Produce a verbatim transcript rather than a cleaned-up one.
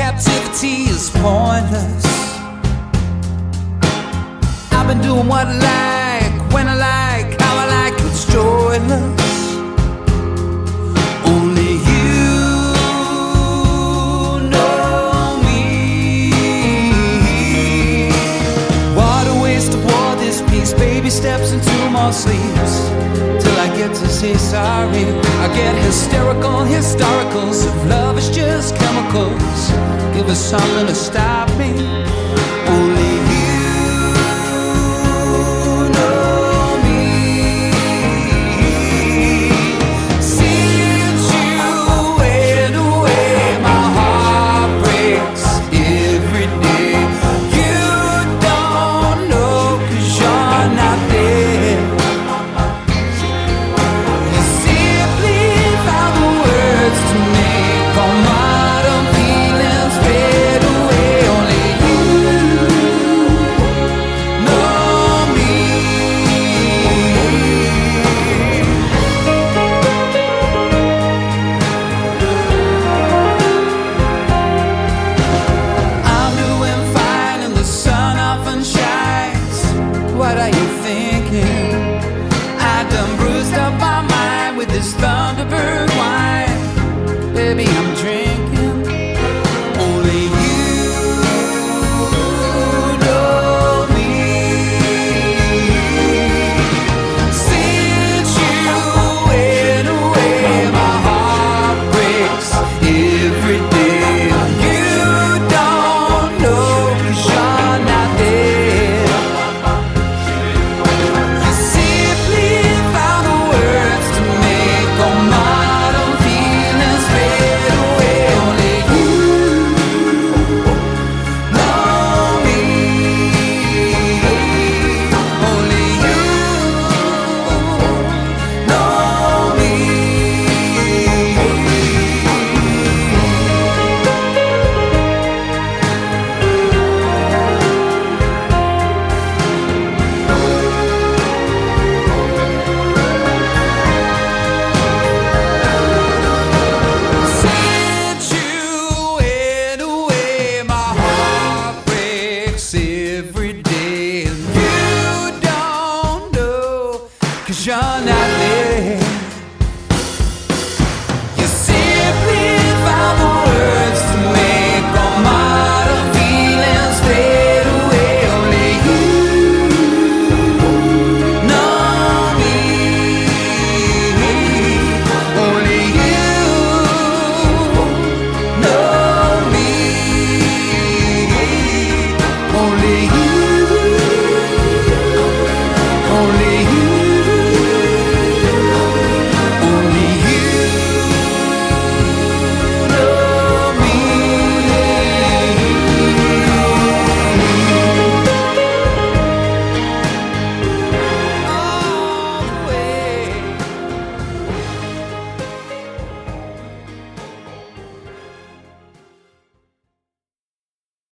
captivity is pointless. I've been doing what I like, when I like, how I like, it's joyless. Only you know me. What a waste of war, this piece. Baby steps into more sleeps till I get to say sorry. I get hysterical, historicals. If love is just chemicals, give us something to stop me.